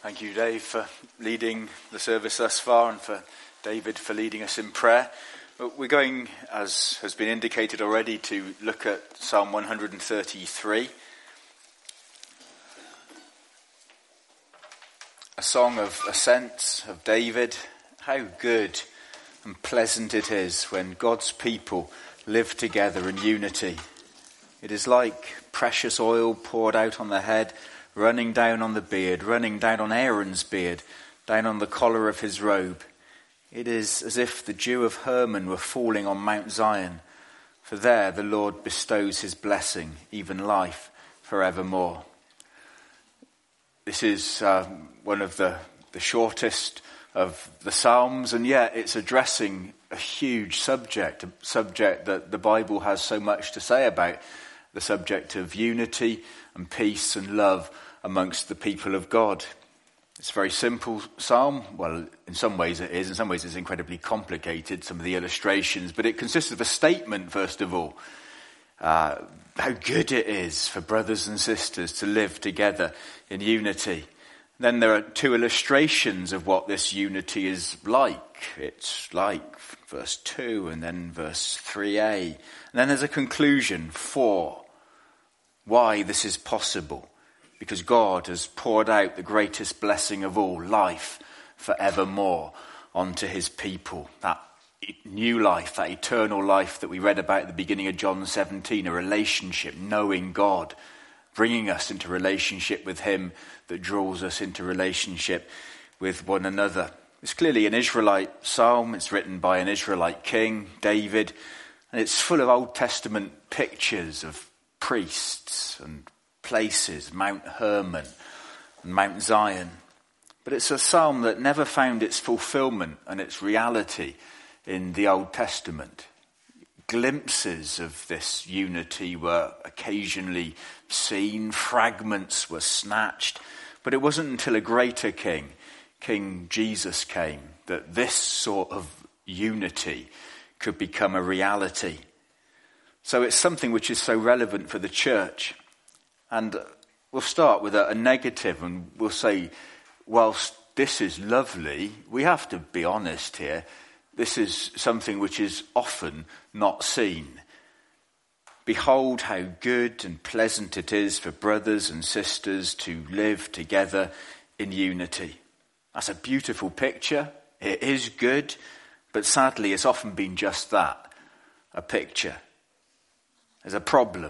Thank you, Dave, for leading the service thus far, and for David for leading us in prayer. We're going, as has been indicated already, to look at Psalm 133, a song of ascent of David. How good and pleasant it is when God's people live together in unity. It is like precious oil poured out on the head, running down on the beard, running down on Aaron's beard, down on the collar of his robe. It is as if the dew of Hermon were falling on Mount Zion, for there the Lord bestows his blessing, even life forevermore. This is one of the shortest of the Psalms, and yet it's addressing a huge subject, a subject that the Bible has so much to say about, the subject of unity and peace and love amongst the people of God. It's a very simple psalm. Well, in some ways it is. In some ways it's incredibly complicated, some of the illustrations. But it consists of a statement, first of all. How good it is for brothers and sisters to live together in unity. Then there are two illustrations of what this unity is like. It's like verse 2 and then verse 3a. And then there's a conclusion, 4. Why this is possible. Because God has poured out the greatest blessing of all, life forevermore, onto his people. That new life, that eternal life that we read about at the beginning of John 17, a relationship, knowing God, bringing us into relationship with him that draws us into relationship with one another. It's clearly an Israelite psalm. It's written by an Israelite king, David, and it's full of Old Testament pictures of priests and places, Mount Hermon and Mount Zion. But it's a psalm that never found its fulfillment and its reality in the Old Testament. Glimpses of this unity were occasionally seen, fragments were snatched, but it wasn't until a greater king, King Jesus, came that this sort of unity could become a reality. So it's something which is so relevant for the church. And we'll start with a negative, and we'll say, whilst this is lovely, we have to be honest here. This is something which is often not seen. Behold how good and pleasant it is for brothers and sisters to live together in unity. That's a beautiful picture. It is good, but sadly it's often been just that, a picture. There's a problem.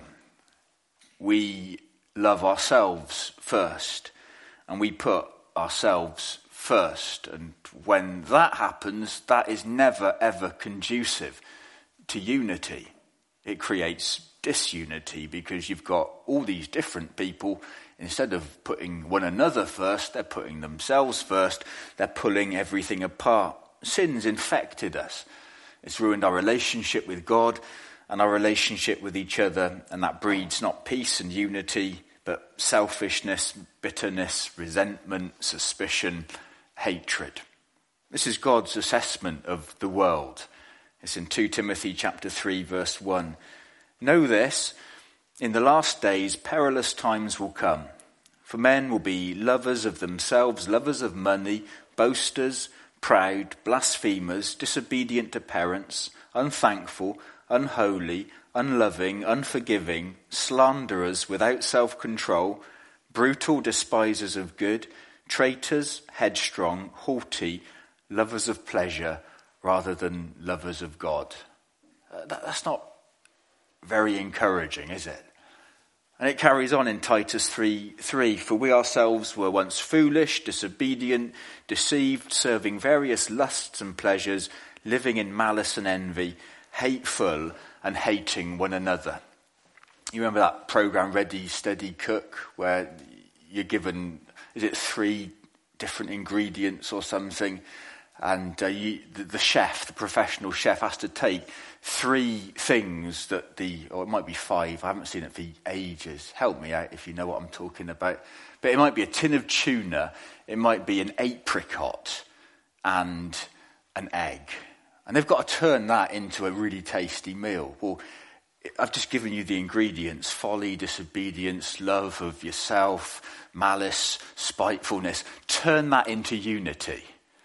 We love ourselves first, and we put ourselves first. And when that happens, that is never, ever conducive to unity. It creates disunity because you've got all these different people. Instead of putting one another first, they're putting themselves first. They're pulling everything apart. Sin's infected us. It's ruined our relationship with God and our relationship with each other, and that breeds not peace and unity, but selfishness, bitterness, resentment, suspicion, hatred. This is God's assessment of the world. It's in 2 Timothy chapter 3, verse 1. Know this, in the last days perilous times will come, for men will be lovers of themselves, lovers of money, boasters, proud, blasphemers, disobedient to parents, unthankful, unholy, unloving, unforgiving, slanderers without self-control, brutal, despisers of good, traitors, headstrong, haughty, lovers of pleasure rather than lovers of God. That's not very encouraging, is it? And it carries on in Titus 3:3. For we ourselves were once foolish, disobedient, deceived, serving various lusts and pleasures, living in malice and envy, hateful and hating one another. You remember that program, Ready, Steady, Cook, where you're given, is it 3 different ingredients or something? And the chef, the professional chef, has to take 3 things that or it might be 5, I haven't seen it for ages. Help me out if you know what I'm talking about. But it might be a tin of tuna, it might be an apricot and an egg. And they've got to turn that into a really tasty meal. Well, I've just given you the ingredients: folly, disobedience, love of yourself, malice, spitefulness. Turn that into unity.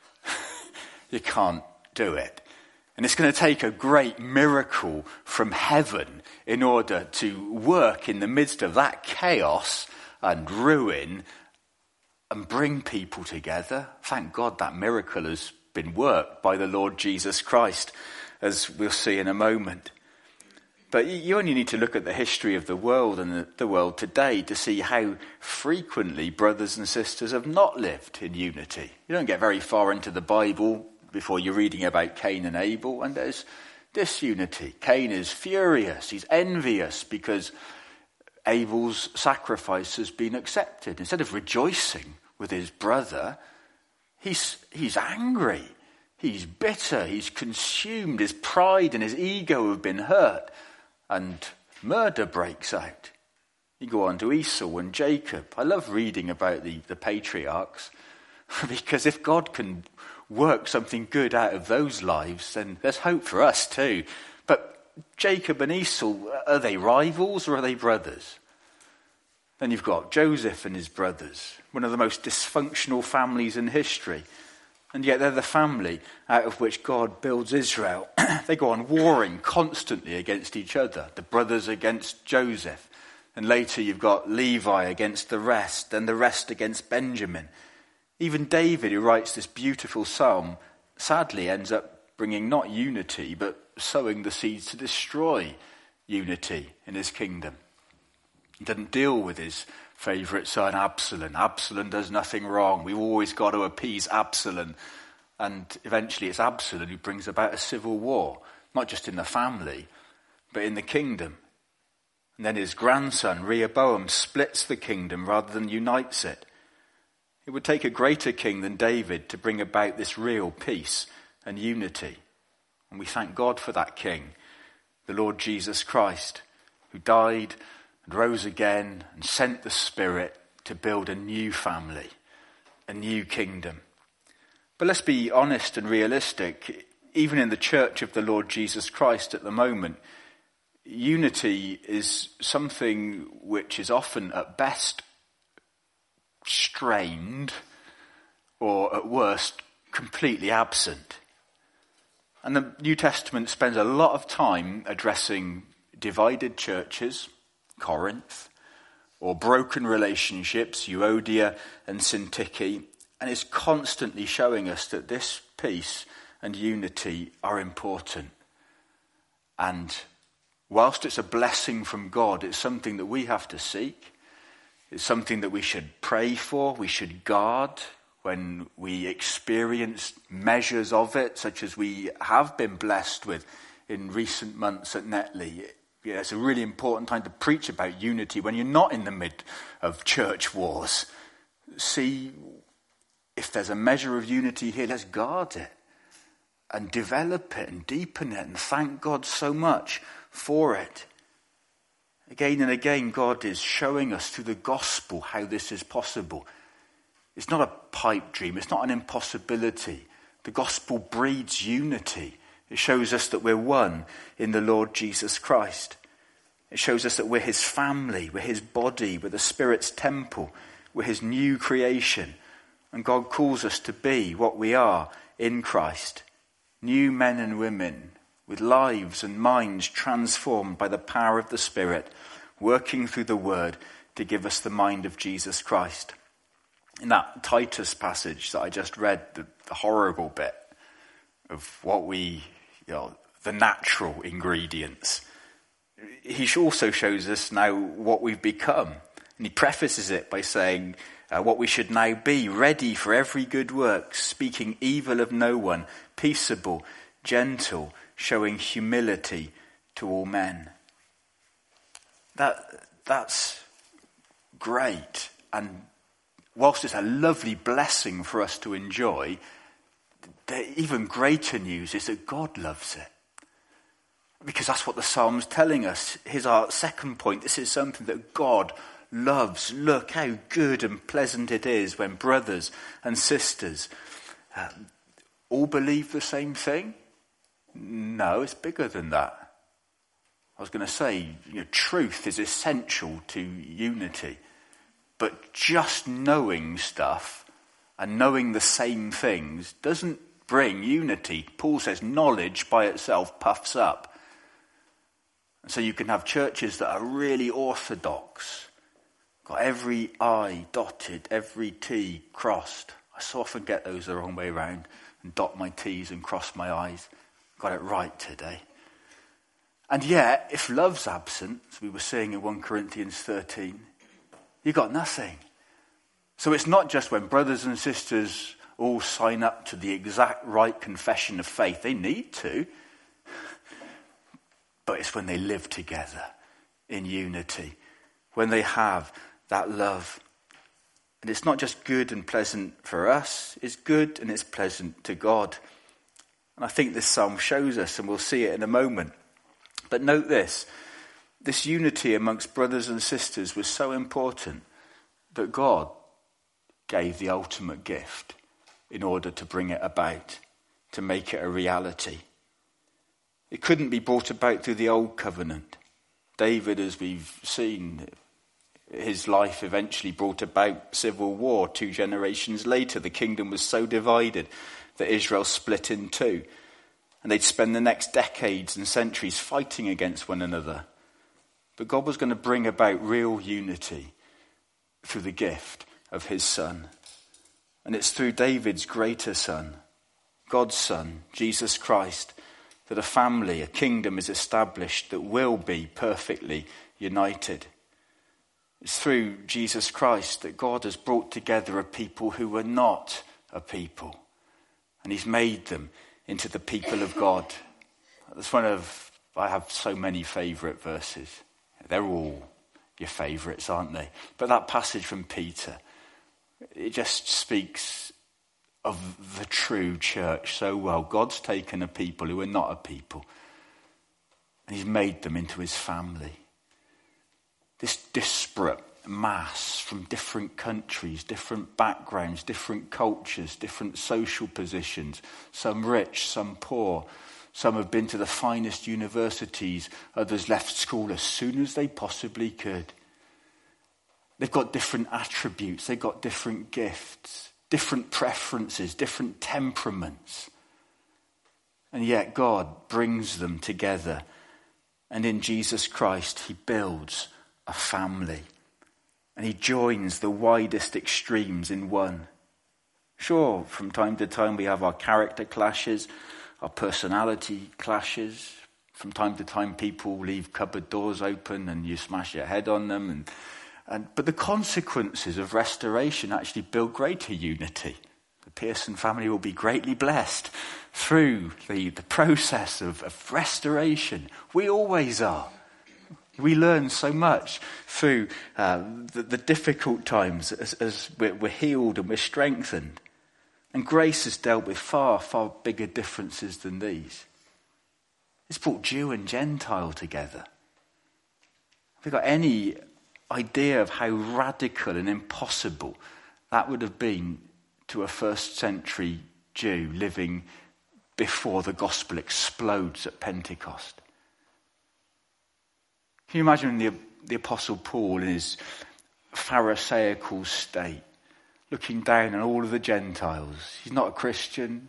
You can't do it. And it's going to take a great miracle from heaven in order to work in the midst of that chaos and ruin and bring people together. Thank God that miracle has been worked by the Lord Jesus Christ, as we'll see in a moment. But you only need to look at the history of the world and the world today to see how frequently brothers and sisters have not lived in unity. You don't get very far into the Bible before you're reading about Cain and Abel, and there's disunity. Cain is furious, he's envious because Abel's sacrifice has been accepted. Instead of rejoicing with his brother, he's angry, he's bitter, he's consumed, his pride and his ego have been hurt, and murder breaks out. You go on to Esau and Jacob. I love reading about the patriarchs, because if God can work something good out of those lives, then there's hope for us too. But Jacob and Esau, are they rivals or are they brothers? Then you've got Joseph and his brothers, one of the most dysfunctional families in history. And yet they're the family out of which God builds Israel. They go on warring constantly against each other. The brothers against Joseph. And later you've got Levi against the rest, and the rest against Benjamin. Even David, who writes this beautiful psalm, sadly ends up bringing not unity, but sowing the seeds to destroy unity in his kingdom. He doesn't deal with his favourite son, Absalom. Absalom does nothing wrong. We've always got to appease Absalom. And eventually it's Absalom who brings about a civil war, not just in the family, but in the kingdom. And then his grandson, Rehoboam, splits the kingdom rather than unites it. It would take a greater king than David to bring about this real peace and unity. And we thank God for that king, the Lord Jesus Christ, who died and rose again and sent the Spirit to build a new family, a new kingdom. But let's be honest and realistic. Even in the church of the Lord Jesus Christ at the moment, unity is something which is often at best strained, or at worst completely absent. And the New Testament spends a lot of time addressing divided churches, Corinth, or broken relationships, Euodia and Syntyche, and is constantly showing us that this peace and unity are important. And whilst it's a blessing from God, it's something that we have to seek. It's something that we should pray for, we should guard when we experience measures of it, such as we have been blessed with in recent months at Netley. Yeah, it's a really important time to preach about unity when you're not in the mid of church wars. See if there's a measure of unity here, let's guard it and develop it and deepen it and thank God so much for it. Again and again, God is showing us through the gospel how this is possible. It's not a pipe dream. It's not an impossibility. The gospel breeds unity. It shows us that we're one in the Lord Jesus Christ. It shows us that we're his family, we're his body, we're the Spirit's temple, we're his new creation. And God calls us to be what we are in Christ. New men and women with lives and minds transformed by the power of the Spirit, working through the Word to give us the mind of Jesus Christ. In that Titus passage that I just read, the horrible bit of what the natural ingredients, he also shows us now what we've become. And he prefaces it by saying what we should now be, ready for every good work, speaking evil of no one, peaceable, gentle, showing humility to all men. That's great. And whilst it's a lovely blessing for us to enjoy, the even greater news is that God loves it. Because that's what the Psalm's telling us. Here's our second point. This is something that God loves. Look how good and pleasant it is when brothers and sisters all believe the same thing. No, it's bigger than that. was going to say, truth is essential to unity. But just knowing stuff and knowing the same things doesn't bring unity. Paul says knowledge by itself puffs up. And so you can have churches that are really orthodox, got every I dotted, every T crossed. I so often get those the wrong way around and dot my T's and cross my I's. Got it right today. And yet, if love's absent, as we were saying in 1 Corinthians 13, you got nothing. So it's not just when brothers and sisters all sign up to the exact right confession of faith. They need to. But it's when they live together in unity, when they have that love. And it's not just good and pleasant for us, it's good and it's pleasant to God. And I think this psalm shows us, and we'll see it in a moment. But note this unity amongst brothers and sisters was so important that God gave the ultimate gift in order to bring it about, to make it a reality. It couldn't be brought about through the old covenant. David, as we've seen, his life eventually brought about civil war 2 generations later. The kingdom was so divided that Israel split in two. And they'd spend the next decades and centuries fighting against one another. But God was going to bring about real unity through the gift of his son. And it's through David's greater son, God's son, Jesus Christ, that a family, a kingdom is established that will be perfectly united. It's through Jesus Christ that God has brought together a people who were not a people. And he's made them into the people of God. That's I have so many favourite verses. They're all your favourites, aren't they? But that passage from Peter, it just speaks of the true church so well. God's taken a people who are not a people, and he's made them into his family. This disparate mass from different countries, different backgrounds, different cultures, different social positions, some rich, some poor. Some have been to the finest universities, others left school as soon as they possibly could. They've got different attributes, they've got different gifts, different preferences, different temperaments. And yet God brings them together. And in Jesus Christ, he builds a family. And he joins the widest extremes in one. Sure, from time to time we have our character clashes, our personality clashes. From time to time people leave cupboard doors open and you smash your head on them. But the consequences of restoration actually build greater unity. The Pearson family will be greatly blessed through the process of restoration. We always are. We learn so much through the difficult times as we're healed and we're strengthened. And grace has dealt with far, far bigger differences than these. It's brought Jew and Gentile together. Have we got any idea of how radical and impossible that would have been to a first century Jew living before the gospel explodes at Pentecost? Can you imagine the Apostle Paul in his Pharisaical state, looking down on all of the Gentiles? He's not a Christian.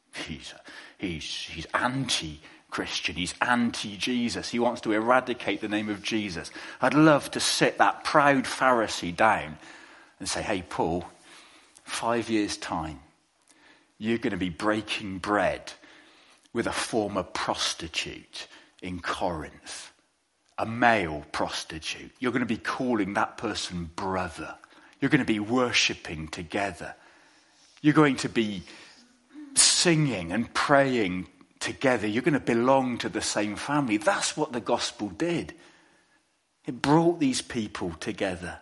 He's anti-Christian. He's anti-Jesus. He wants to eradicate the name of Jesus. I'd love to sit that proud Pharisee down and say, hey, Paul, 5 years' time, you're going to be breaking bread with a former prostitute in Corinth, a male prostitute. You're going to be calling that person brother. You're going to be worshipping together. You're going to be singing and praying together. You're going to belong to the same family. That's what the gospel did. It brought these people together.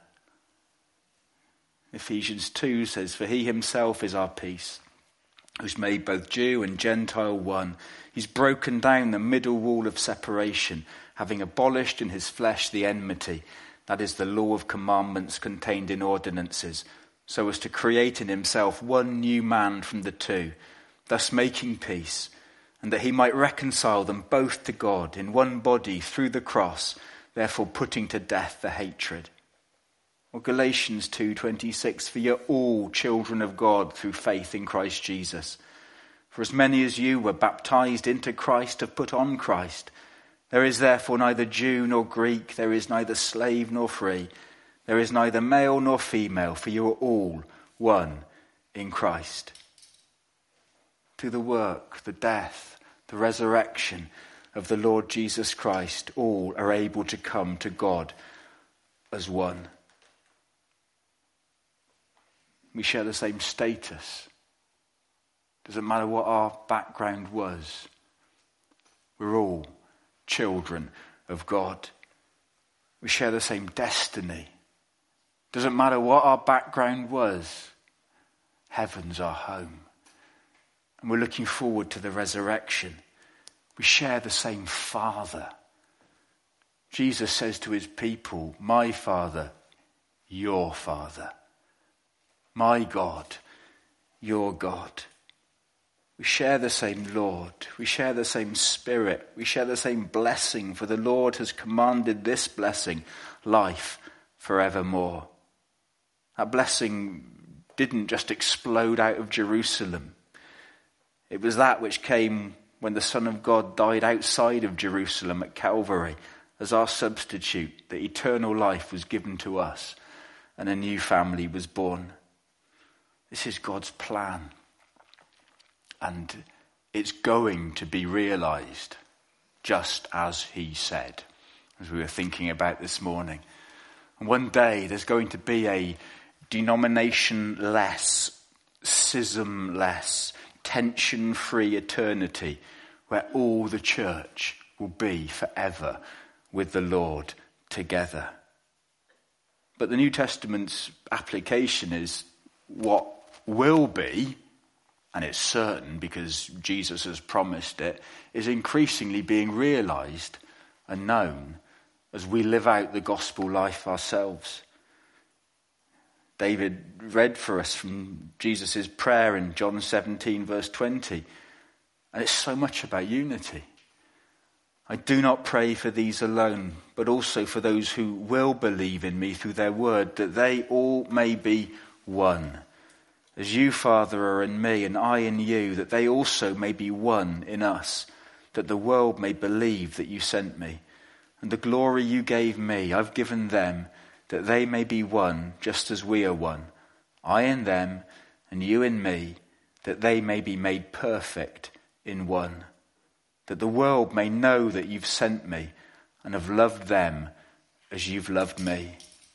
Ephesians 2 says, for he himself is our peace, who's made both Jew and Gentile one. He's broken down the middle wall of separation, having abolished in his flesh the enmity, that is the law of commandments contained in ordinances, so as to create in himself one new man from the two, thus making peace, and that he might reconcile them both to God in one body through the cross, therefore putting to death the hatred. Or Galatians 2:26, for you're all children of God through faith in Christ Jesus. For as many as you were baptized into Christ have put on Christ. There is therefore neither Jew nor Greek, there is neither slave nor free, there is neither male nor female, for you are all one in Christ. Through the work, the death, the resurrection of the Lord Jesus Christ, all are able to come to God as one. We share the same status. Doesn't matter what our background was. We're all children of God. We share the same destiny. Doesn't matter what our background was. Heaven's our home. And we're looking forward to the resurrection. We share the same Father. Jesus says to his people, my Father, your Father. My God, your God. We share the same Lord. We share the same Spirit. We share the same blessing, for the Lord has commanded this blessing, life forevermore. That blessing didn't just explode out of Jerusalem. It was that which came when the Son of God died outside of Jerusalem at Calvary as our substitute. The eternal life was given to us and a new family was born. This is God's plan. And it's going to be realized just as he said, as we were thinking about this morning. And one day there's going to be a denomination-less, schism-less, tension-free eternity where all the church will be forever with the Lord together. But the New Testament's application is what will be, and it's certain because Jesus has promised it, is increasingly being realized and known as we live out the gospel life ourselves. David read for us from Jesus' prayer in John 17 verse 20. And it's so much about unity. I do not pray for these alone, but also for those who will believe in me through their word, that they all may be one. As you, Father, are in me and I in you, that they also may be one in us, that the world may believe that you sent me. And the glory you gave me, I've given them, that they may be one, just as we are one. I in them, and you in me, that they may be made perfect in one. That the world may know that you've sent me, and have loved them as you've loved me.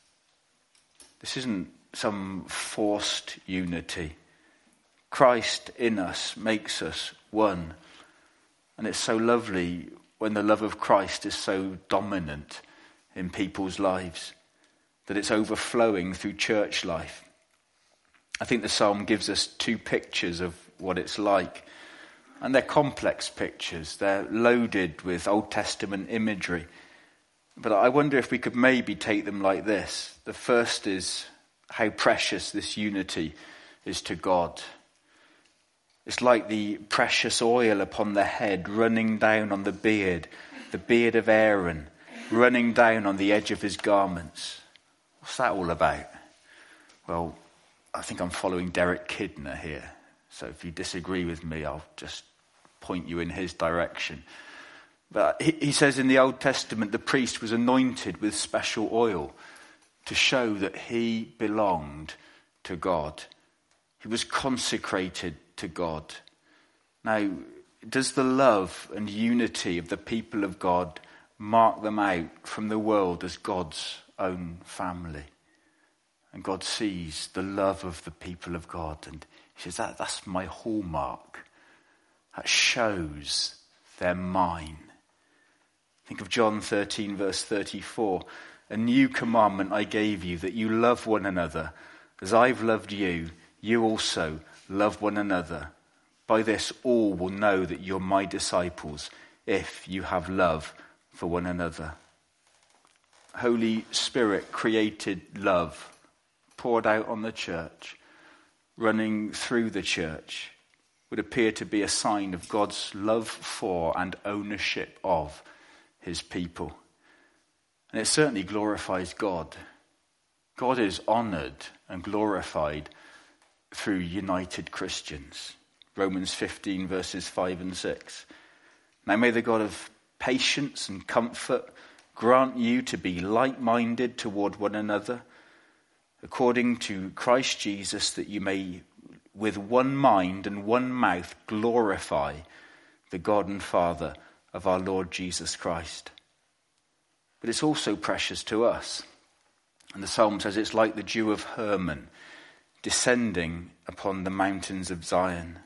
This isn't some forced unity. Christ in us makes us one. And it's so lovely when the love of Christ is so dominant in people's lives, that it's overflowing through church life. I think the psalm gives us two pictures of what it's like. And they're complex pictures. They're loaded with Old Testament imagery. But I wonder if we could maybe take them like this. The first is how precious this unity is to God. It's like the precious oil upon the head running down on the beard of Aaron, running down on the edge of his garments. What's that all about? Well, I think I'm following Derek Kidner here. So if you disagree with me, I'll just point you in his direction. But he says in the Old Testament, the priest was anointed with special oil to show that he belonged to God. He was consecrated to God. Now, does the love and unity of the people of God mark them out from the world as God's own family? And God sees the love of the people of God, and he says, that's my hallmark. That shows they're mine. Think of John 13 verse 34. A new commandment I gave you, that you love one another. As I've loved you, you also love one another. By this all will know that you're my disciples, if you have love for one another. Holy Spirit created love, poured out on the church, running through the church. would appear to be a sign of God's love for and ownership of his people. And it certainly glorifies God. God is honoured and glorified through united Christians. Romans 15 verses 5 and 6. Now may the God of patience and comfort grant you to be like-minded toward one another, according to Christ Jesus, that you may with one mind and one mouth glorify the God and Father of our Lord Jesus Christ. But it's also precious to us. And the psalm says it's like the dew of Hermon descending upon the mountains of Zion.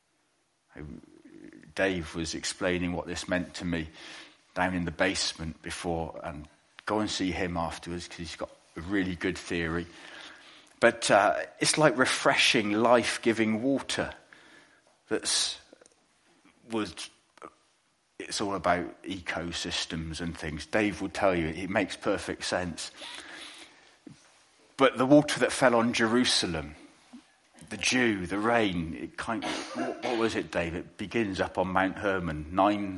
Dave was explaining what this meant to me down in the basement before, and go and see him afterwards because he's got a really good theory. But it's like refreshing, life-giving water. It's all about ecosystems and things. Dave will tell you it makes perfect sense. But the water that fell on Jerusalem, the dew, the rain, what was it, Dave? It begins up on Mount Hermon,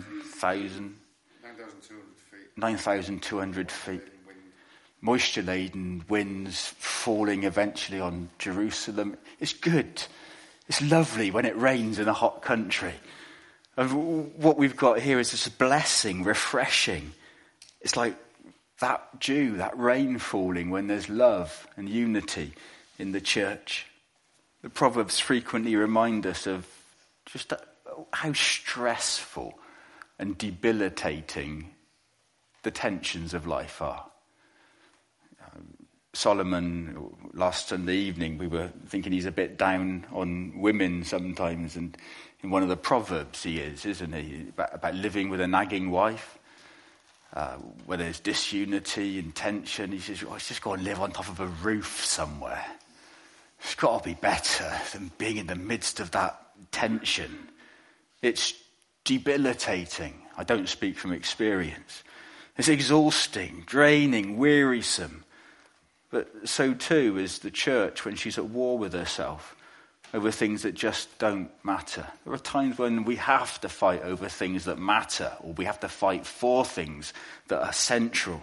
9,200 feet. Moisture-laden winds falling eventually on Jerusalem. It's good. It's lovely when it rains in a hot country. And what we've got here is this blessing, refreshing. It's like that dew, that rain falling when there's love and unity in the church. The Proverbs frequently remind us of just how stressful and debilitating the tensions of life are. Solomon, last Sunday evening, we were thinking he's a bit down on women sometimes, and in one of the Proverbs he is, isn't he? About living with a nagging wife, where there's disunity and tension. He says, it's just got to live on top of a roof somewhere. It's got to be better than being in the midst of that tension. It's debilitating. I don't speak from experience. It's exhausting, draining, wearisome. But so too is the church when she's at war with herself over things that just don't matter. There are times when we have to fight over things that matter, or we have to fight for things that are central.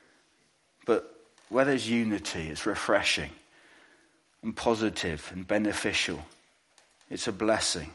But where there's unity, it's refreshing and positive and beneficial. It's a blessing.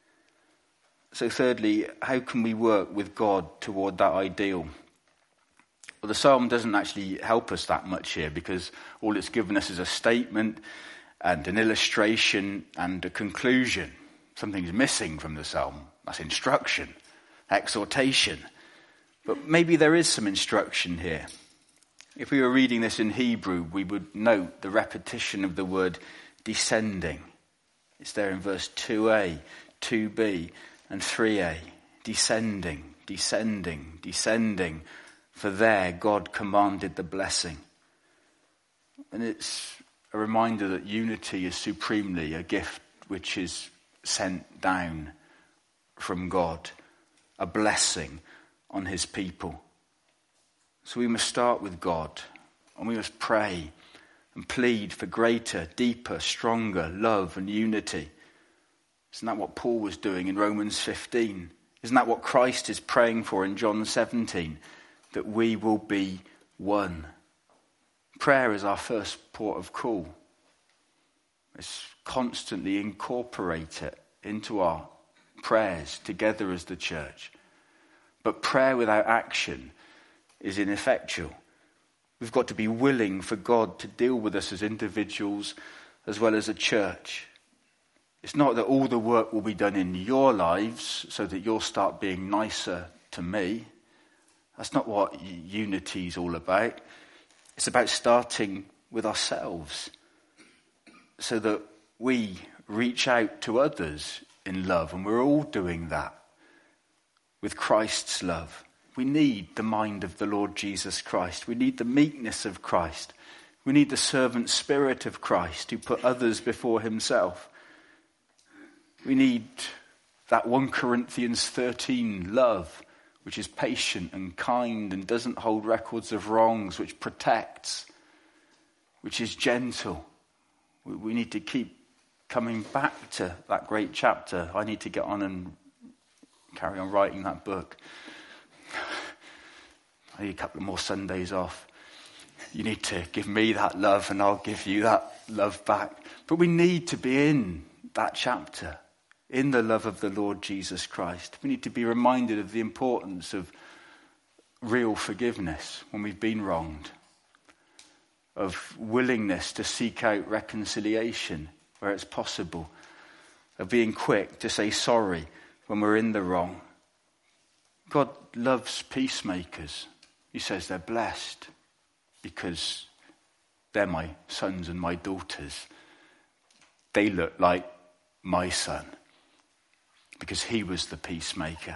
So thirdly, how can we work with God toward that ideal? Well, the psalm doesn't actually help us that much here, because all it's given us is a statement and an illustration and a conclusion. Something's missing from the psalm. That's instruction, exhortation. But maybe there is some instruction here. If we were reading this in Hebrew, we would note the repetition of the word descending. It's there in verse 2a, 2b, and 3a. Descending, descending, descending. For there God commanded the blessing. And it's a reminder that unity is supremely a gift which is sent down from God, a blessing on his people. So we must start with God, and we must pray and plead for greater, deeper, stronger love and unity. Isn't that what Paul was doing in Romans 15? Isn't that what Christ is praying for in John 17? That we will be one. Prayer is our first port of call. Let's constantly incorporate it into our prayers together as the church. But prayer without action is ineffectual. We've got to be willing for God to deal with us as individuals as well as a church. It's not that all the work will be done in your lives so that you'll start being nicer to me. That's not what unity is all about. It's about starting with ourselves so that we reach out to others in love. And we're all doing that with Christ's love. We need the mind of the Lord Jesus Christ. We need the meekness of Christ. We need the servant spirit of Christ who put others before himself. We need that 1 Corinthians 13 love, which is patient and kind and doesn't hold records of wrongs, which protects, which is gentle. We need to keep coming back to that great chapter. I need to get on and carry on writing that book. I need a couple more Sundays off. You need to give me that love and I'll give you that love back. But we need to be in that chapter, in the love of the Lord Jesus Christ. We need to be reminded of the importance of real forgiveness when we've been wronged, of willingness to seek out reconciliation where it's possible, of being quick to say sorry when we're in the wrong. God loves peacemakers. He says they're blessed because they're my sons and my daughters. They look like my son because he was the peacemaker.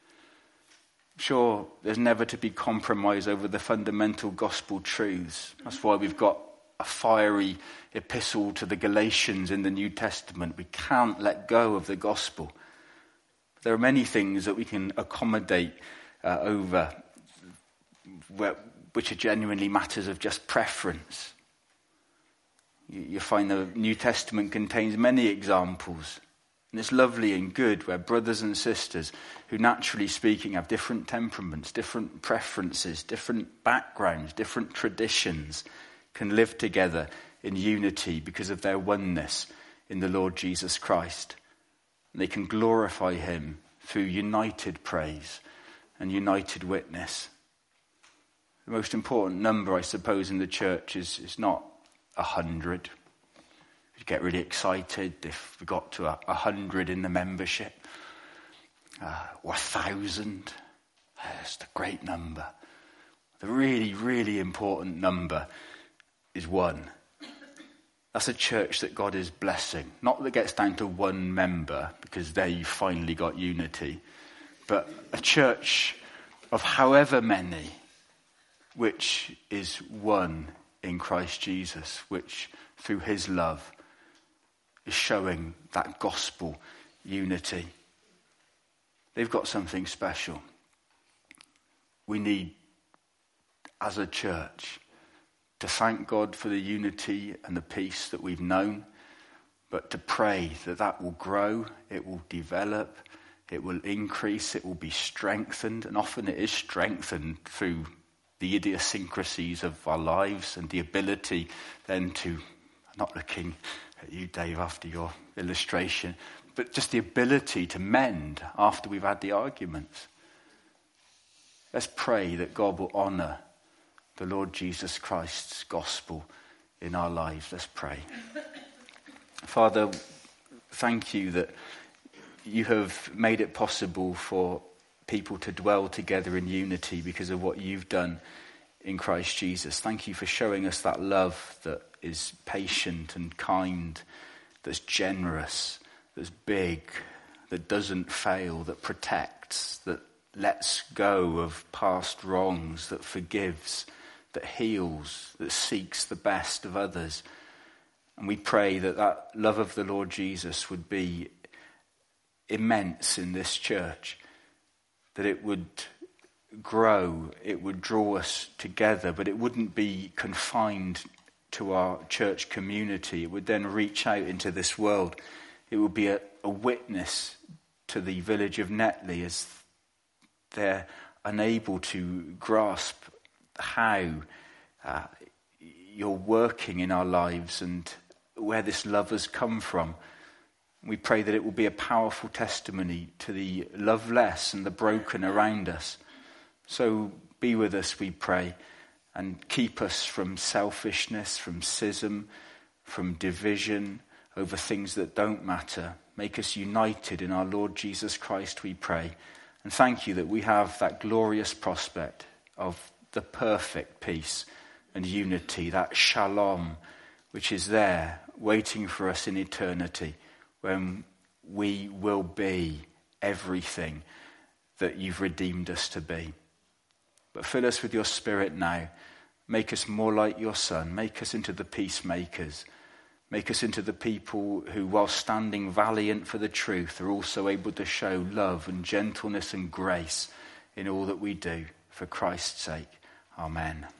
Sure, there's never to be compromise over the fundamental gospel truths. That's why we've got a fiery epistle to the Galatians in the New Testament. We can't let go of the gospel. There are many things that we can accommodate over which are genuinely matters of just preference. You find the New Testament contains many examples. And it's lovely and good where brothers and sisters who, naturally speaking, have different temperaments, different preferences, different backgrounds, different traditions, can live together in unity because of their oneness in the Lord Jesus Christ. And they can glorify him through united praise and united witness. The most important number, I suppose, in the church is not 100. We get really excited if we got to 100 in the membership. Or 1,000. That's the great number. The really, really important number is 1. That's a church that God is blessing. Not that gets down to 1 member because there you finally got unity. But a church of however many, which is one in Christ Jesus, which through his love is showing that gospel unity. They've got something special. We need, as a church, to thank God for the unity and the peace that we've known, but to pray that that will grow, it will develop, it will increase, it will be strengthened, and often it is strengthened through the idiosyncrasies of our lives and the ability then to, I'm not looking at you, Dave, after your illustration, but just the ability to mend after we've had the arguments. Let's pray that God will honour the Lord Jesus Christ's gospel in our lives. Let's pray. Father, thank you that you have made it possible for people to dwell together in unity because of what you've done in Christ Jesus. Thank you for showing us that love that is patient and kind, that's generous, that's big, that doesn't fail, that protects, that lets go of past wrongs, that forgives, that heals, that seeks the best of others. And we pray that that love of the Lord Jesus would be immense in this church, that it would grow, it would draw us together, but it wouldn't be confined to our church community. It would then reach out into this world. It would be a witness to the village of Netley as they're unable to grasp how you're working in our lives and where this love has come from. We pray that it will be a powerful testimony to the loveless and the broken around us. So be with us, we pray, and keep us from selfishness, from schism, from division over things that don't matter. Make us united in our Lord Jesus Christ, we pray. And thank you that we have that glorious prospect of the perfect peace and unity, that shalom, which is there waiting for us in eternity, when we will be everything that you've redeemed us to be. But fill us with your Spirit now. Make us more like your Son. Make us into the peacemakers. Make us into the people who, while standing valiant for the truth, are also able to show love and gentleness and grace in all that we do, for Christ's sake. Amen.